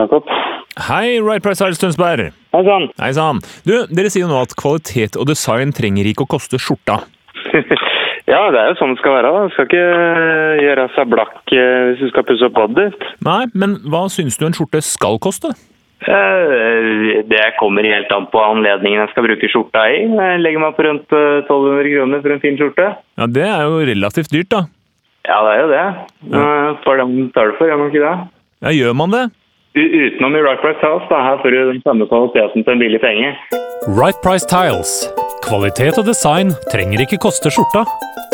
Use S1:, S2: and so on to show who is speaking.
S1: Jakob.
S2: Hei, Right Price Tiles Tønsberg.
S1: Hei sann.
S2: Hei sann. Du, dere sier jo nå at kvalitet og design trenger ikke å koste skjorta.
S1: Ja, det er jo sånn det skal være da. Du skal ikke gjøre seg blakk hvis du skal pusse opp badet ditt.
S2: Nei, men hva synes du en skjorte skal koste?
S1: Det kommer helt an på anledningen jeg skal bruke skjorta i. Jeg legger meg på rundt 1200 kroner for en fin skjorte.
S2: Ja, det er jo relativt dyrt da.
S1: Ja, det er jo det. For dem tar det for, gjør man ikke det?
S2: Ja, gjør man det?
S1: Utenom i Right Price Tiles, da. Her får du den samme kvaliteten til en billig penge.
S3: Right Price Tiles. Kvalitet og design trenger ikke koste skjorta.